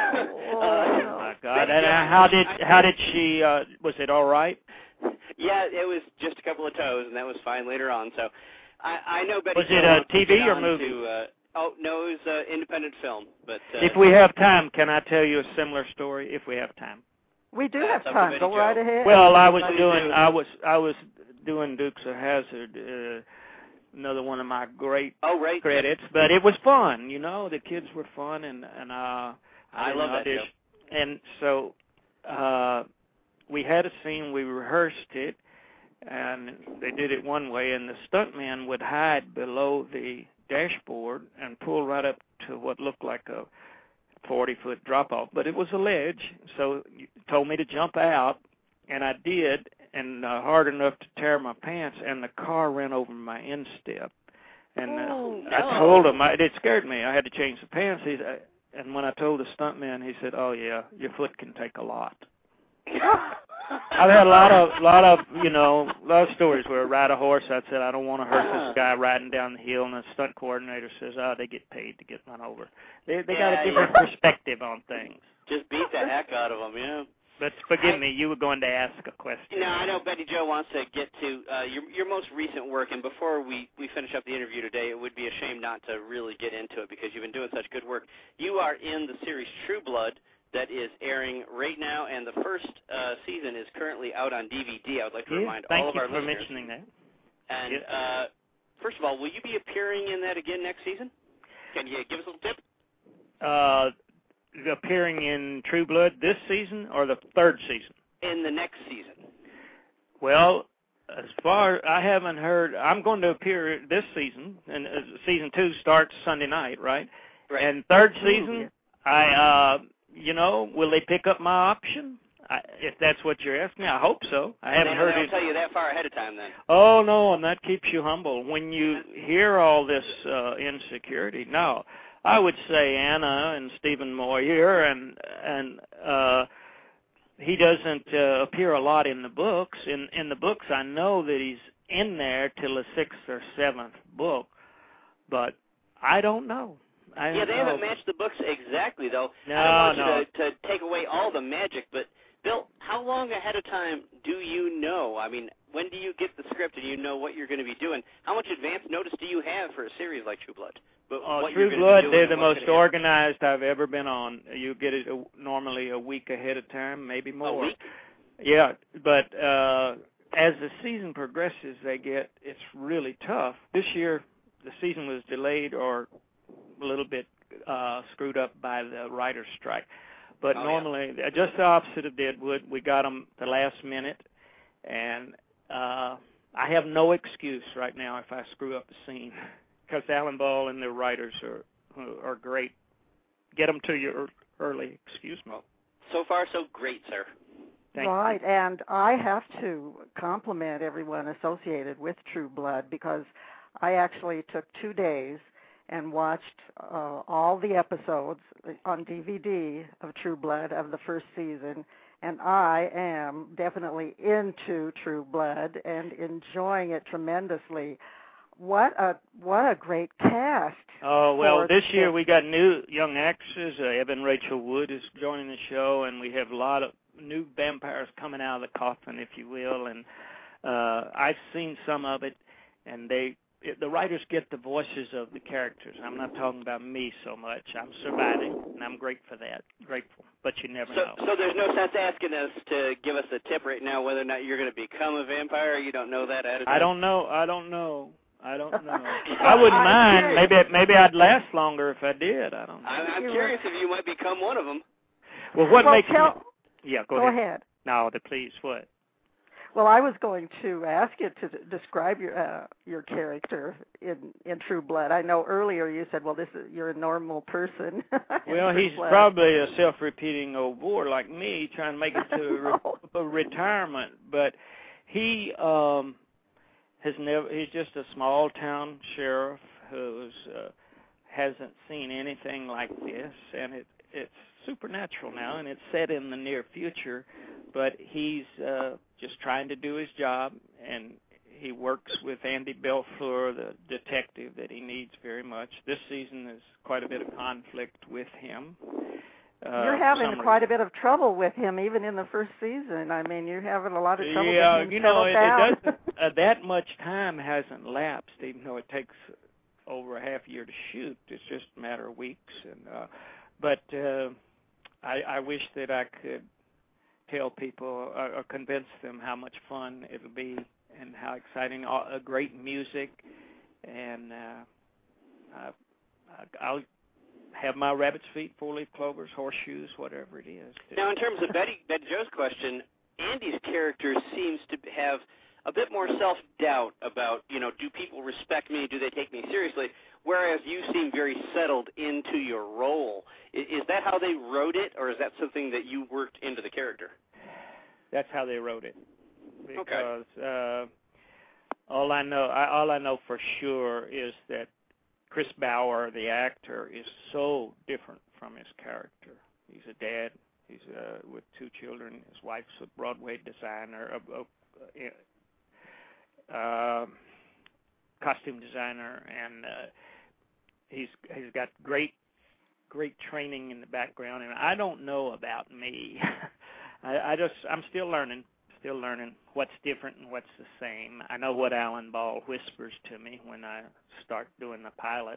Speaker 5: Oh my God!
Speaker 4: Betty
Speaker 5: And
Speaker 4: Jo,
Speaker 5: uh, how did
Speaker 4: I-
Speaker 5: how did she? Uh, was it all right?
Speaker 4: Yeah, it was just a couple of toes, and that was fine later on. So I, I know Betty
Speaker 5: Was
Speaker 4: Jo
Speaker 5: it a
Speaker 4: wants to
Speaker 5: T V
Speaker 4: get
Speaker 5: or
Speaker 4: on
Speaker 5: movie?
Speaker 4: To, uh, oh no, it was an independent film. But uh,
Speaker 5: If we have time, can I tell you a similar story? If we have time.
Speaker 3: We do
Speaker 4: That's
Speaker 3: have
Speaker 4: up to
Speaker 3: time.
Speaker 4: Betty
Speaker 3: Go
Speaker 4: Jo.
Speaker 3: right ahead.
Speaker 5: Well, I was
Speaker 4: Please
Speaker 5: doing
Speaker 4: do.
Speaker 5: I was I was doing Dukes of Hazzard, uh, another one of my great
Speaker 4: Oh, right.
Speaker 5: credits, but it was fun. You know, the kids were fun, and and uh, I,
Speaker 4: I
Speaker 5: didn't
Speaker 4: love that
Speaker 5: audition.
Speaker 4: show.
Speaker 5: And so uh, we had a scene. We rehearsed it, and they did it one way, and the stuntman would hide below the dashboard and pull right up to what looked like a forty-foot drop-off, but it was a ledge, so you told me to jump out, and I did, and uh, hard enough to tear my pants, and the car ran over my instep. And uh,
Speaker 4: Oh,
Speaker 5: I
Speaker 4: no.
Speaker 5: told him, I, it scared me. I had to change the pants. He, uh, and when I told the stuntman, he said, "Oh yeah, your foot can take a lot." I've had a lot of, lot of, you know, a lot of stories where I ride a horse. I said, I don't want to hurt this guy riding down the hill, and the stunt coordinator says, oh, they get paid to get run over. They they got
Speaker 4: Yeah,
Speaker 5: a different
Speaker 4: yeah.
Speaker 5: perspective on things.
Speaker 4: Just beat the heck out of them, yeah.
Speaker 5: But forgive me, you were going to ask a question.
Speaker 4: No, I know Betty Jo wants to get to uh, your your most recent work, and before we, we finish up the interview today, it would be a shame not to really get into it because you've been doing such good work. You are in the series True Blood that is airing right now, and the first uh, season is currently out on D V D. I would like to
Speaker 5: Yeah,
Speaker 4: remind
Speaker 5: thank
Speaker 4: all of
Speaker 5: you
Speaker 4: our
Speaker 5: for
Speaker 4: listeners.
Speaker 5: mentioning that.
Speaker 4: And
Speaker 5: Yeah.
Speaker 4: uh, first of all, will you be appearing in that again next season? Can you give us a little tip?
Speaker 5: Uh, appearing in True Blood this season or the third season?
Speaker 4: In the next season.
Speaker 5: Well, as far I haven't heard, I'm going to appear this season, and uh, season two starts Sunday night, right?
Speaker 4: Right.
Speaker 5: And third season, I, uh, you know, will they pick up my option? I, if that's what you're asking, I hope so. I haven't
Speaker 4: they,
Speaker 5: heard
Speaker 4: they'll
Speaker 5: it.
Speaker 4: tell you that far ahead of time, then.
Speaker 5: Oh no, and that keeps you humble when you hear all this uh, insecurity. No, I would say Anna and Stephen Moyer, and and uh, he doesn't uh, appear a lot in the books. In in the books, I know that he's in there till the sixth or seventh book, but I don't know. I
Speaker 4: Yeah,
Speaker 5: don't
Speaker 4: they
Speaker 5: know.
Speaker 4: haven't matched the books exactly, though.
Speaker 5: No,
Speaker 4: I don't want
Speaker 5: no.
Speaker 4: you to, to take away all the magic, but, Bill, how long ahead of time do you know? I mean, when do you get the script and you know what you're going to be doing? How much advance notice do you have for a series like True Blood? But
Speaker 5: Uh,
Speaker 4: what you're
Speaker 5: True
Speaker 4: gonna
Speaker 5: Blood,
Speaker 4: be doing
Speaker 5: they're
Speaker 4: and
Speaker 5: the
Speaker 4: what's
Speaker 5: most
Speaker 4: gonna happen?
Speaker 5: organized I've ever been on. You get it a, normally a week ahead of time, maybe more.
Speaker 4: A week?
Speaker 5: Yeah, but uh, as the season progresses, they get it's really tough. This year, the season was delayed or a little bit uh, screwed up by the writer's strike. But
Speaker 4: Oh,
Speaker 5: normally, yeah. just the opposite of Deadwood, we got them the last minute, and uh, I have no excuse right now if I screw up the scene, because Alan Ball and the writers are are great. Get them to you early. Excuse me.
Speaker 4: So far, so great, sir.
Speaker 5: Thank
Speaker 3: right,
Speaker 5: you.
Speaker 3: and I have to compliment everyone associated with True Blood because I actually took two days and watched uh, all the episodes on D V D of True Blood of the first season, and I am definitely into True Blood and enjoying it tremendously. What a what a great cast!
Speaker 5: Oh, well,
Speaker 3: for
Speaker 5: this
Speaker 3: the
Speaker 5: year
Speaker 3: kids.
Speaker 5: we got new young actresses. Uh, Evan Rachel Wood is joining the show, and we have a lot of new vampires coming out of the coffin, if you will. And uh, I've seen some of it, and they it, the writers get the voices of the characters. I'm not talking about me so much. I'm surviving, and I'm great for that. Grateful, but you never
Speaker 4: So,
Speaker 5: know.
Speaker 4: so there's no sense asking us to give us a tip right now whether or not you're going to become a vampire. You don't know that ahead of time?
Speaker 5: I don't know. I don't know. I don't know. I wouldn't mind. Maybe maybe I'd last longer if I did. I don't know.
Speaker 4: I'm, I'm curious if you might become one of them.
Speaker 5: Well, what
Speaker 3: well,
Speaker 5: makes
Speaker 3: tell,
Speaker 5: me... Yeah, go,
Speaker 3: go
Speaker 5: ahead.
Speaker 3: ahead.
Speaker 5: No, the please, what?
Speaker 3: Well, I was going to ask you to d- describe your uh, your character in in True Blood. I know earlier you said, "Well, this is you're a normal person." in
Speaker 5: Well,
Speaker 3: True
Speaker 5: he's
Speaker 3: Blood.
Speaker 5: probably a self-repeating old bore like me, trying to make it to re-
Speaker 3: No.
Speaker 5: a retirement. But he um, has never. He's just a small-town sheriff who's uh, hasn't seen anything like this, and it it's supernatural now, and it's set in the near future. But he's uh, just trying to do his job, and he works with Andy Belfleur, the detective that he needs very much. This season is quite a bit of conflict with him. Uh,
Speaker 3: You're having
Speaker 5: some
Speaker 3: quite a bit of trouble with him, even in the first season. I mean, you're having a lot of trouble
Speaker 5: yeah,
Speaker 3: with him.
Speaker 5: you know, it,
Speaker 3: settle
Speaker 5: it
Speaker 3: down.
Speaker 5: doesn't. Uh, that much time hasn't lapsed, even though it takes over a half year to shoot. It's just a matter of weeks. And uh, but uh, I, I wish that I could tell people or, or convince them how much fun it'll be and how exciting, uh, great music, and uh, I, I'll have my rabbit's feet, four-leaf clovers, horseshoes, whatever it is.
Speaker 4: Now, in terms of Betty, Betty Jo's question, Andy's character seems to have a bit more self-doubt about, you know, do people respect me? Do they take me seriously? Whereas you seem very settled into your role. Is, is that how they wrote it, or is that something that you worked into the character?
Speaker 5: That's how they wrote it. Because
Speaker 4: okay.
Speaker 5: uh, all I know, I, all I know for sure is that Chris Bauer, the actor, is so different from his character. He's a dad. He's uh, with two children. His wife's a Broadway designer, a, a, a uh, costume designer, and uh, he's he's got great great training in the background. And I don't know about me. I, I just I'm still learning, still learning what's different and what's the same. I know what Alan Ball whispers to me when I start doing the pilot,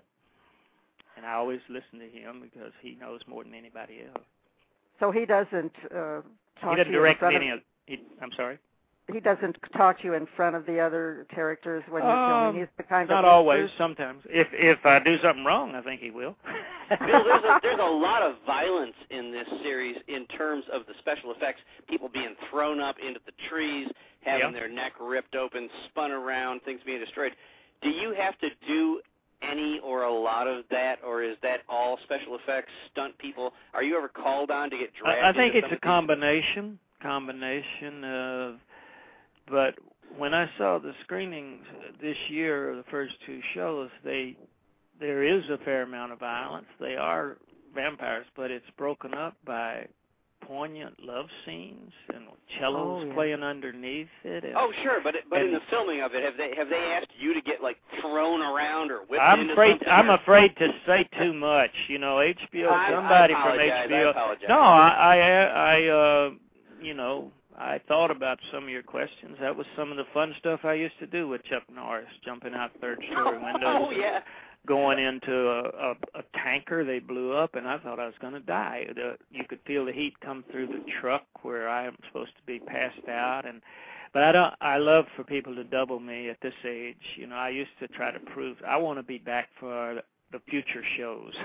Speaker 5: and I always listen to him because he knows more than anybody else.
Speaker 3: So he doesn't uh, talk
Speaker 5: he doesn't
Speaker 3: to you
Speaker 5: direct
Speaker 3: in front
Speaker 5: any
Speaker 3: of,
Speaker 5: of he, I'm sorry?
Speaker 3: He doesn't talk to you in front of the other characters when you're
Speaker 5: um,
Speaker 3: filming? He's the kind
Speaker 5: not
Speaker 3: of
Speaker 5: always, sometimes. If if I do something wrong, I think he will.
Speaker 4: Bill, there's a, there's a lot of violence in this series in terms of the special effects, people being thrown up into the trees, having
Speaker 5: yeah.
Speaker 4: their neck ripped open, spun around, things being destroyed. Do you have to do any or a lot of that, or is that all special effects, stunt people? Are you ever called on to get dragged
Speaker 5: I, I think
Speaker 4: into
Speaker 5: it's a combination, combination of, but when I saw the screenings this year of the first two shows, they there is a fair amount of violence. They are vampires, but it's broken up by poignant love scenes and cellos
Speaker 3: oh, yeah.
Speaker 5: playing underneath it. And,
Speaker 4: oh, sure, but but
Speaker 5: and,
Speaker 4: in the filming of it, have they have they asked you to get like thrown around or whipped
Speaker 5: I'm
Speaker 4: into
Speaker 5: afraid
Speaker 4: something?
Speaker 5: I'm
Speaker 4: or?
Speaker 5: afraid to say too much. You know, H B O.
Speaker 4: I,
Speaker 5: Somebody
Speaker 4: I
Speaker 5: from H B O.
Speaker 4: I apologize.
Speaker 5: No, I I, I uh, you know. I thought about some of your questions. That was some of the fun stuff I used to do with Chuck Norris, jumping out third-story windows.
Speaker 4: Oh, yeah.
Speaker 5: Going into a, a, a tanker they blew up, and I thought I was going to die. The, you could feel the heat come through the truck where I am supposed to be passed out. And But I don't. I love for people to double me at this age. You know, I used to try to prove I want to be back for the future shows.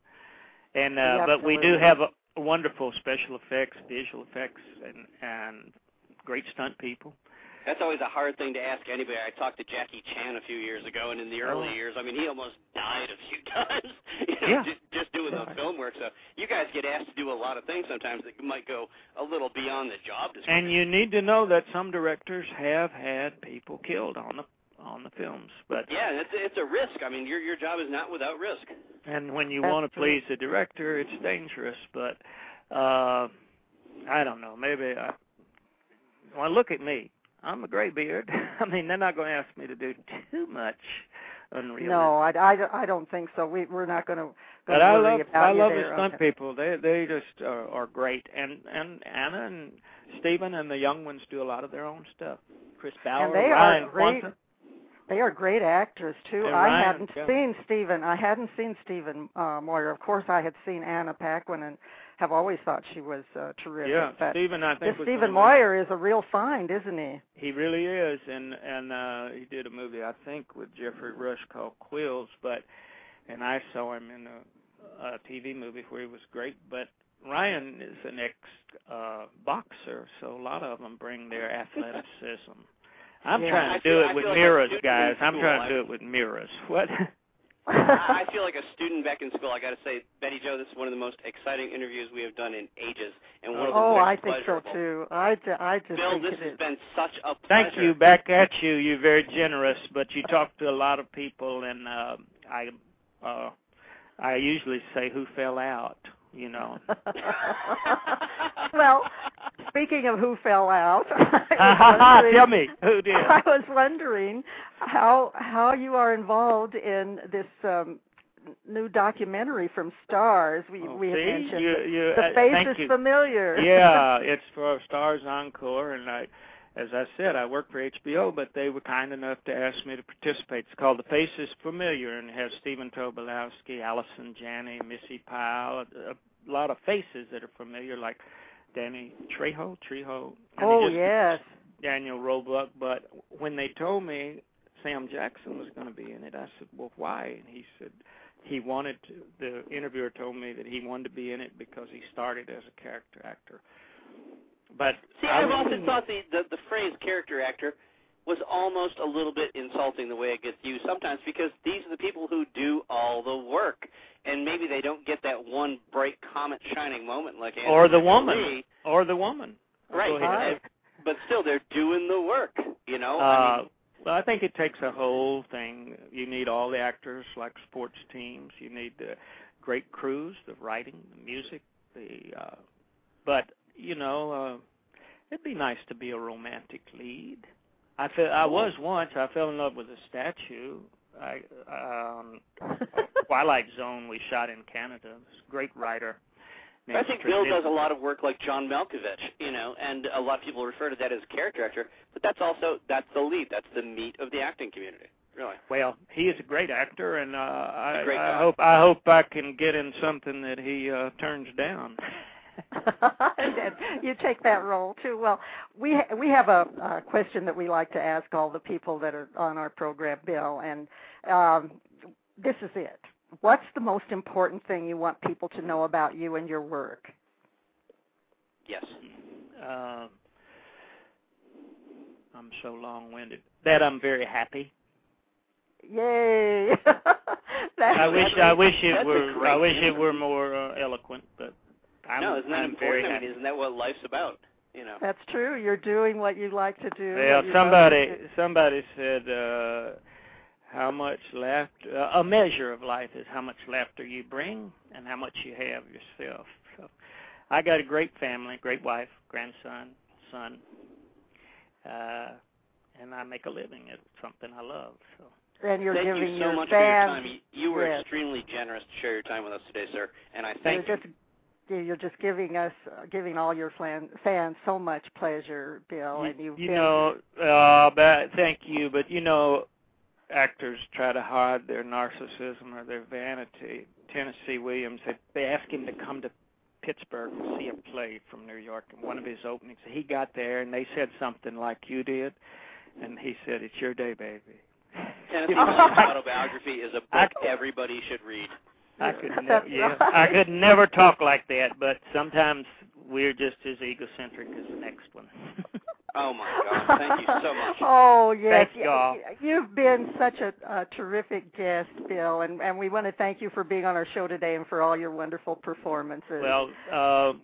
Speaker 5: And uh,
Speaker 3: yeah,
Speaker 5: But we do have a, wonderful special effects, visual effects, and, and great stunt people.
Speaker 4: That's always a hard thing to ask anybody. I talked to Jackie Chan a few years ago, and in the early
Speaker 5: oh.
Speaker 4: years, I mean, he almost died a few times you know,
Speaker 5: yeah.
Speaker 4: just, just doing the film work. So you guys get asked to do a lot of things sometimes that might go a little beyond the job description.
Speaker 5: And you need to know that some directors have had people killed on the on the films, but
Speaker 4: yeah, it's it's a risk. I mean, your your job is not without risk.
Speaker 5: And when you
Speaker 3: That's
Speaker 5: want to
Speaker 3: true.
Speaker 5: please the director, it's dangerous. But uh, I don't know. Maybe I. Well, look at me. I'm a gray beard. I mean, they're not going to ask me to do too much unrealistic.
Speaker 3: No, I, I, I don't think so. We we're not going to.
Speaker 5: But I love
Speaker 3: about
Speaker 5: I
Speaker 3: you
Speaker 5: love
Speaker 3: there.
Speaker 5: the stunt
Speaker 3: Okay.
Speaker 5: people. They they just are, are great. And and Anna and Stephen and the young ones do a lot of their own stuff. Chris Bauer,
Speaker 3: And they
Speaker 5: Ryan
Speaker 3: are great.
Speaker 5: Quanten.
Speaker 3: They are great actors too.
Speaker 5: And
Speaker 3: I
Speaker 5: Ryan,
Speaker 3: hadn't
Speaker 5: yeah.
Speaker 3: seen Stephen. I hadn't seen Stephen uh, Moyer. Of course, I had seen Anna Paquin and have always thought she was uh, terrific.
Speaker 5: Yeah,
Speaker 3: but
Speaker 5: Stephen, I think
Speaker 3: this
Speaker 5: was
Speaker 3: Stephen
Speaker 5: one of
Speaker 3: Moyer is a real find, isn't he?
Speaker 5: He really is, and and uh, he did a movie I think with Jeffrey Rush called Quills, but and I saw him in a, a T V movie where he was great. But Ryan is an ex uh, boxer, so a lot of them bring their athleticism. I'm
Speaker 3: Yeah.
Speaker 5: trying
Speaker 4: I
Speaker 5: to
Speaker 4: feel-
Speaker 5: do
Speaker 4: I
Speaker 5: it with
Speaker 4: feel like a
Speaker 5: mirrors,
Speaker 4: student
Speaker 5: guys.
Speaker 4: in
Speaker 5: I'm
Speaker 4: school.
Speaker 5: trying
Speaker 4: I-
Speaker 5: to do it with mirrors. What?
Speaker 4: I feel like a student back in school. I got to say, Betty Jo, this is one of the most exciting interviews we have done in ages, and one of the
Speaker 3: Oh,
Speaker 4: most
Speaker 3: I think so
Speaker 4: pleasurable.
Speaker 3: too. I, ju- I just
Speaker 4: Bill,
Speaker 3: think
Speaker 4: this
Speaker 3: it
Speaker 4: has
Speaker 3: is.
Speaker 4: been such a pleasure.
Speaker 5: Thank you. Back at you. You're very generous, but you talk to a lot of people, and uh, I, uh, I usually say who fell out. You know.
Speaker 3: Well, speaking of who fell out, I was
Speaker 5: tell me who did.
Speaker 3: I was wondering how how you are involved in this um, new documentary from Stars. We
Speaker 5: Oh,
Speaker 3: we have
Speaker 5: see?
Speaker 3: mentioned
Speaker 5: You- you-
Speaker 3: the
Speaker 5: uh,
Speaker 3: face
Speaker 5: thank
Speaker 3: is
Speaker 5: you.
Speaker 3: familiar.
Speaker 5: Yeah, it's for Stars Encore, and I, as I said, I work for H B O, but they were kind enough to ask me to participate. It's called The Face is Familiar, and it has Stephen Tobolowsky, Allison Janney, Missy Pyle, a, a lot of faces that are familiar, like Danny Trejo, Trejo.
Speaker 3: Oh, yes.
Speaker 5: Daniel Roebuck. But when they told me Sam Jackson was going to be in it, I said, well, why? And he said he wanted to, the interviewer told me that he wanted to be in it because he started as a character actor. But
Speaker 4: See, I've often thought the, the, the phrase character actor was almost a little bit insulting the way it gets used sometimes, because these are the people who do all the work, and maybe they don't get that one bright comet shining moment like Angelina
Speaker 5: or the woman,
Speaker 4: Jolie.
Speaker 5: or the woman,
Speaker 4: right?
Speaker 3: Right.
Speaker 4: But still, they're doing the work. You know.
Speaker 5: Uh,
Speaker 4: I mean,
Speaker 5: well, I think it takes a whole thing. You need all the actors, like sports teams. You need the great crews, the writing, the music, the. Uh, but you know, uh, it'd be nice to be a romantic lead. I feel, I was once. I fell in love with a statue. I, um, Twilight Zone we shot in Canada. This great writer.
Speaker 4: I think Bill does a lot of work like John Malkovich, you know, and a lot of people refer to that as character actor, but that's also, that's the lead. That's the meat of the acting community, really.
Speaker 5: Well, he is a great actor, and uh, I,
Speaker 4: great
Speaker 5: I
Speaker 4: guy.
Speaker 5: hope I hope I can get in something that he uh, turns down.
Speaker 3: You take that role too. Well, we ha- we have a, a question that we like to ask all the people that are on our program, Bill, and um, this is it. What's the most important thing you want people to know about you and your work?
Speaker 4: Yes.
Speaker 5: Uh, I'm so long-winded. That I'm very happy.
Speaker 3: Yay!
Speaker 5: I wish I wish it
Speaker 4: That's a
Speaker 5: were
Speaker 4: great
Speaker 5: I wish
Speaker 4: answer.
Speaker 5: it were more uh, eloquent, but I'm,
Speaker 4: no, isn't that
Speaker 5: I'm very
Speaker 4: important? I
Speaker 5: happy.
Speaker 4: mean, isn't that what life's about? You know.
Speaker 3: That's true. You're doing what you like to do.
Speaker 5: Well,
Speaker 3: what you love
Speaker 5: somebody
Speaker 3: to do.
Speaker 5: somebody said uh, how much laughter, uh, a measure of life is how much laughter you bring and how much you have yourself. So I got a great family, great wife, grandson, son, uh, and I make a living at something I love. So.
Speaker 3: And you're
Speaker 4: Thank
Speaker 3: giving
Speaker 4: you so
Speaker 3: your
Speaker 4: much
Speaker 3: fans.
Speaker 4: for your time. You, you were
Speaker 3: yes.
Speaker 4: extremely generous to share your time with us today, sir, and I
Speaker 3: You're
Speaker 4: thank you.
Speaker 3: just you're just giving us, uh, giving all your fan, fans so much pleasure, Bill.
Speaker 5: You,
Speaker 3: and you've
Speaker 5: you
Speaker 3: been,
Speaker 5: know, uh, but thank you, but you know, actors try to hide their narcissism or their vanity. Tennessee Williams, they, they asked him to come to Pittsburgh and see a play from New York, and one of his openings, he got there, and they said something like you did, and he said, "It's your day, baby."
Speaker 4: Tennessee Williams' autobiography is a book
Speaker 5: I,
Speaker 4: everybody should read.
Speaker 5: I could
Speaker 3: That's
Speaker 5: never, yeah,
Speaker 3: right.
Speaker 5: I could never talk like that, but sometimes we're just as egocentric as the next one.
Speaker 4: Oh, my God. Thank you so much.
Speaker 3: Oh, yes.
Speaker 5: Thank y'all.
Speaker 3: You've been such a, a terrific guest, Bill, and, and we want to thank you for being on our show today and for all your wonderful performances.
Speaker 5: Well, uh,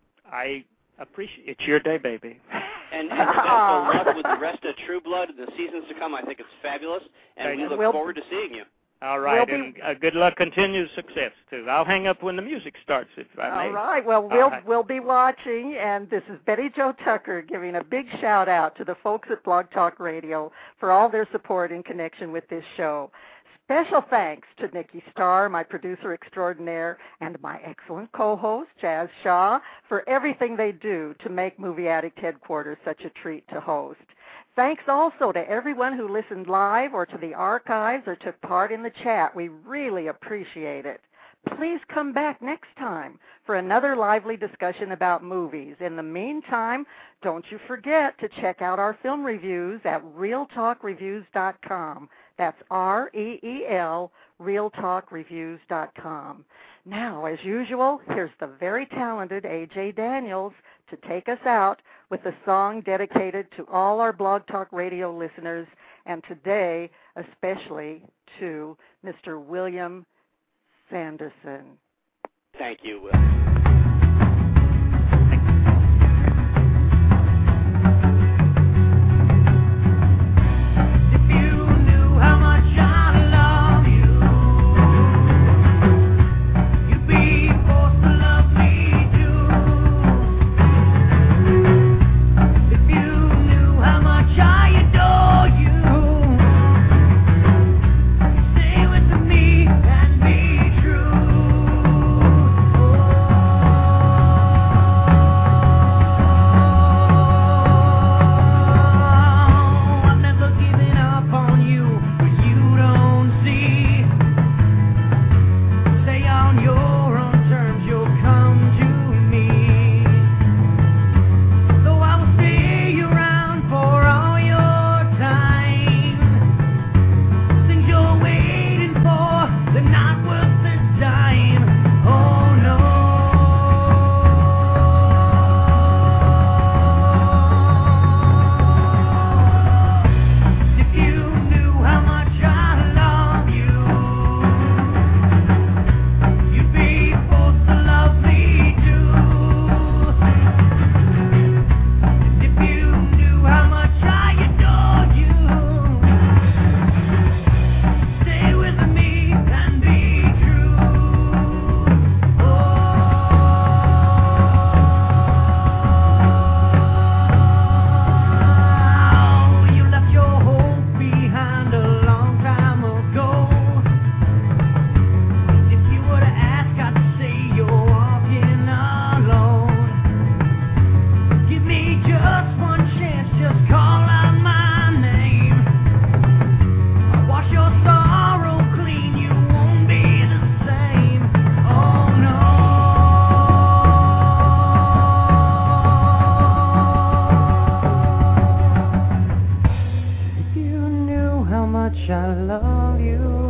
Speaker 5: I appreciate it's your day, baby.
Speaker 4: And, and best of luck with the rest of True Blood in the seasons to come. I think it's fabulous, and
Speaker 5: Thank
Speaker 4: we
Speaker 5: you.
Speaker 4: look
Speaker 3: We'll-
Speaker 4: forward to seeing you.
Speaker 5: All right,
Speaker 3: We'll
Speaker 5: and uh, good luck, continued success, too. I'll hang up when the music starts, if I may.
Speaker 3: All right. Well, we'll
Speaker 5: right.
Speaker 3: we'll be watching, and this is Betty Jo Tucker giving a big shout out to the folks at Blog Talk Radio for all their support in connection with this show. Special thanks to Nikki Starr, my producer extraordinaire, and my excellent co-host, Jazz Shaw, for everything they do to make Movie Addict Headquarters such a treat to host. Thanks also to everyone who listened live or to the archives or took part in the chat. We really appreciate it. Please come back next time for another lively discussion about movies. In the meantime, don't you forget to check out our film reviews at real talk reviews dot com. That's R E E L, real talk reviews dot com. Now, as usual, here's the very talented A J Daniels to take us out with a song dedicated to all our Blog Talk Radio listeners, and today especially to Mister William Sanderson.
Speaker 4: Thank you, Will.
Speaker 6: Stay with me and be true. Oh.
Speaker 3: call you